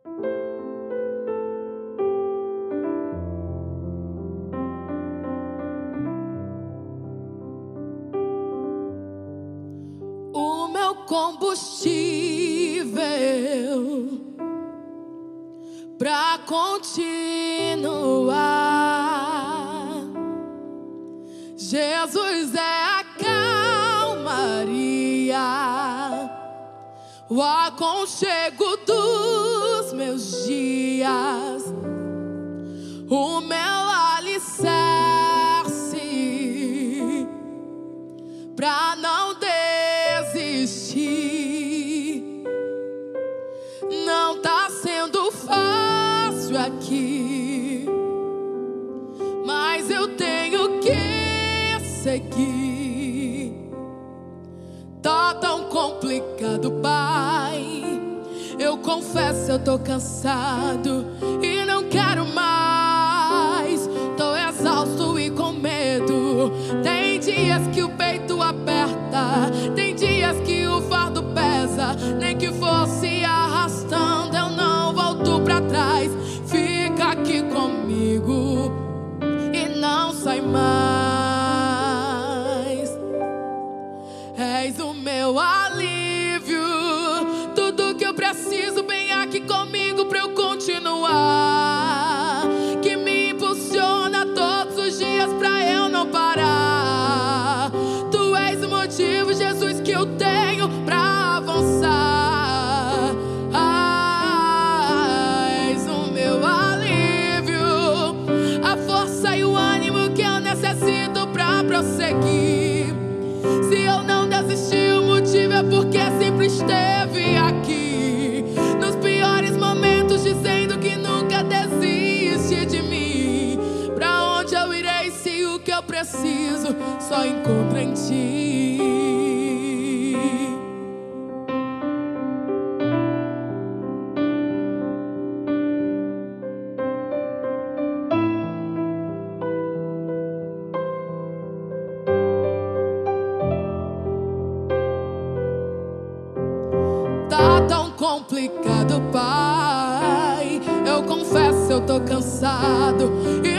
O meu combustível pra continuar. Jesus é a calmaria, o aconchego dos meus dias, o meu alicerce pra não desistir. Não tá sendo fácil aqui, mas eu tenho que seguir. Tá tão complicado, Pai. Eu confesso, eu tô cansado e não quero mais. Tô exausto e com medo. Tem dias que o peito aperta, tem dias que o fardo pesa. Nem que fosse arrastando, eu não volto pra trás. Fica aqui comigo e não sai mais. És o meu alívio, tudo que eu preciso, bem aqui comigo pra eu continuar. Que me impulsiona todos os dias pra eu não parar. Tu és o motivo, Jesus, que eu tenho pra avançar. És o meu alívio, a força e o ânimo que eu necessito pra prosseguir. Se eu não desisti, o motivo é porque sempre esteve aqui. Nos piores momentos, dizendo que nunca desiste de mim. Pra onde eu irei se o que eu preciso só encontro em ti? Tá tão complicado, Pai. Eu confesso, eu tô cansado e